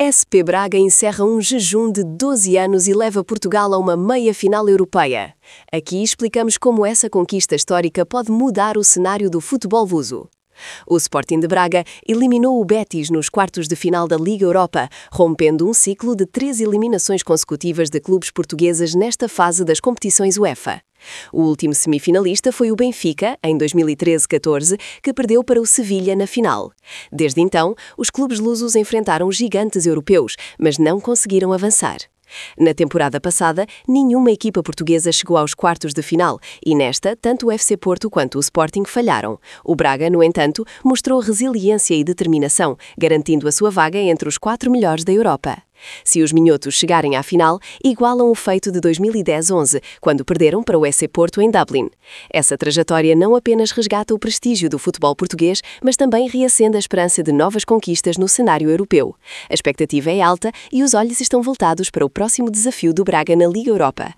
SP Braga encerra um jejum de 12 anos e leva Portugal a uma meia-final europeia. Aqui explicamos como essa conquista histórica pode mudar o cenário do futebol luso. O Sporting de Braga eliminou o Betis nos quartos de final da Liga Europa, rompendo um ciclo de 3 eliminações consecutivas de clubes portugueses nesta fase das competições UEFA. O último semifinalista foi o Benfica, em 2013-14, que perdeu para o Sevilha na final. Desde então, os clubes lusos enfrentaram gigantes europeus, mas não conseguiram avançar. Na temporada passada, nenhuma equipa portuguesa chegou aos quartos de final e nesta, tanto o FC Porto quanto o Sporting falharam. O Braga, no entanto, mostrou resiliência e determinação, garantindo a sua vaga entre os 4 melhores da Europa. Se os minhotos chegarem à final, igualam o feito de 2010-11, quando perderam para o FC Porto em Dublin. Essa trajetória não apenas resgata o prestígio do futebol português, mas também reacende a esperança de novas conquistas no cenário europeu. A expectativa é alta e os olhos estão voltados para o próximo desafio do Braga na Liga Europa.